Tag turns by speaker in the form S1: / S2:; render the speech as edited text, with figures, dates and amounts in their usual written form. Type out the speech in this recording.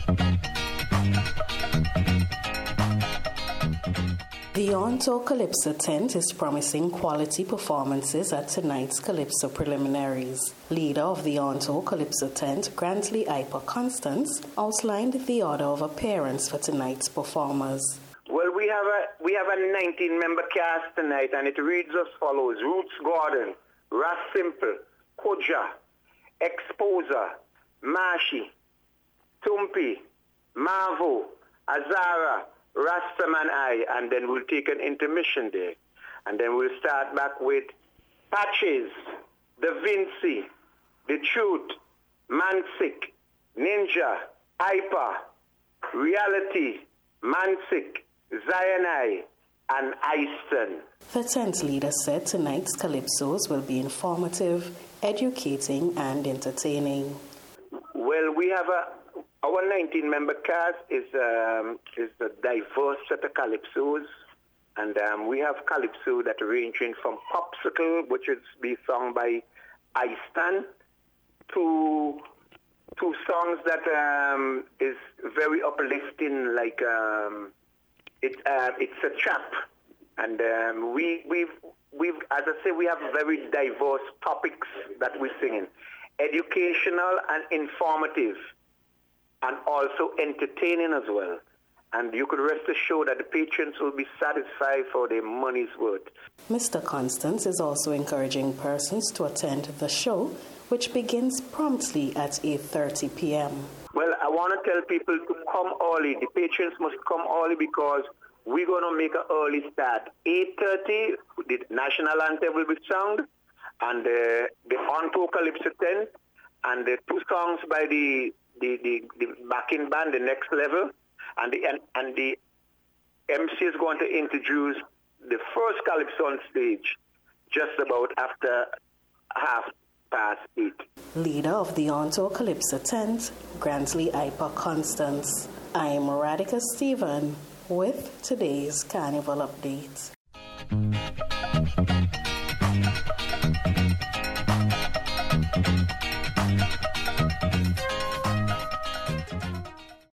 S1: The Onto Calypso tent is promising quality performances at tonight's Calypso preliminaries. Leader of the Onto Calypso tent, Grantley Iper Constance, outlined the order of appearance for tonight's performers.
S2: Well, we have a 19-member cast tonight, and it reads as follows: Roots Gordon, Ras Simple, Koja, Exposer, Mashi, Tumpi, Mavo, Azara, Rastaman I, and then we'll take an intermission there. And then we'll start back with Patches, Da Vinci, The Truth, Mansik, Ninja, Hyper, Reality, Mansik, Zionai, and Easton.
S1: The tent leader said tonight's calypsos will be informative, educating, and entertaining.
S2: Well, we have our 19-member cast is a diverse set of calypsos, and we have calypso that ranging from Popsicle, which is be sung by Easton, to songs that is very uplifting, like it's a trap, and we've as I say, we have very diverse topics that we're singing, educational and informative, and also entertaining as well. And you could rest assured that the patrons will be satisfied for their money's worth.
S1: Mr. Constance is also encouraging persons to attend the show, which begins promptly at 8:30 p.m.
S2: Well, I want to tell people to come early. The patrons must come early because we're going to make an early start. 8:30, the national anthem will be sung, and the Onto Calypso tent, and the two songs by the backing band, the Next Level, and the MC is going to introduce the first calypso on stage just about after 8:30.
S1: Leader of the Onto Calypso tent, Grantley Iper Constance. I'm Radhika Stephen with today's Carnival Update.